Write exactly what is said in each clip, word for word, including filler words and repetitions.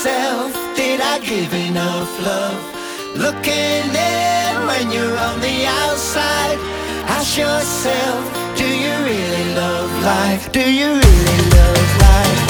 myself, did I give enough love? Looking in when you're on the outside, ask yourself, do you really love life? Do you really love life?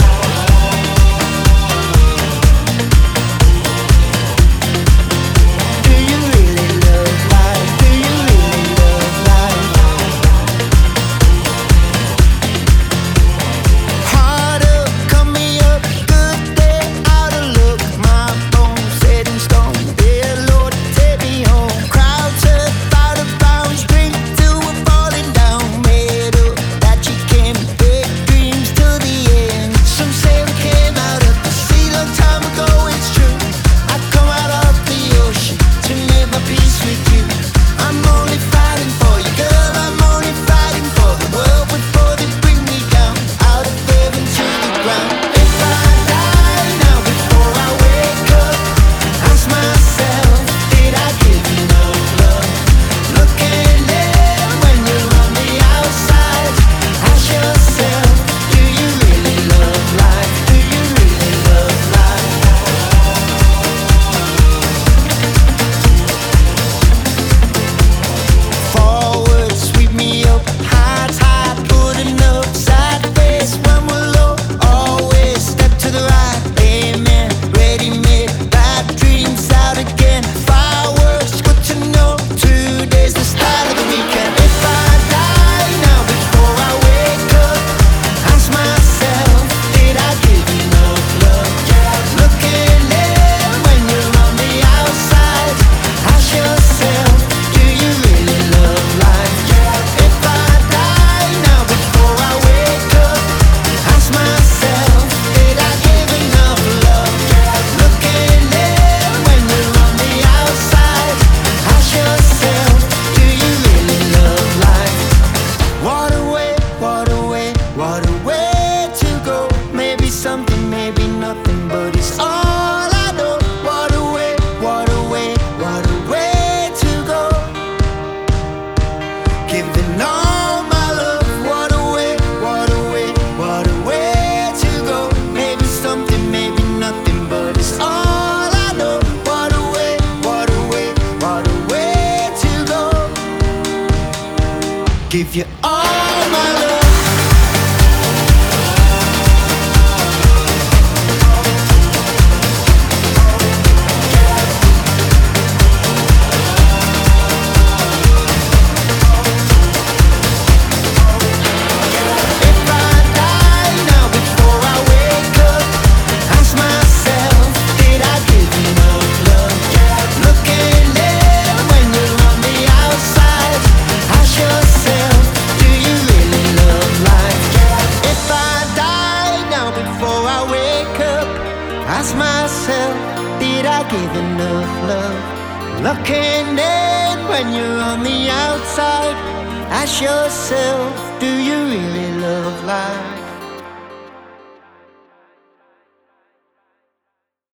Give you all my love. Ask myself, did I give enough love? Looking in when you're on the outside, ask yourself, do you really love life?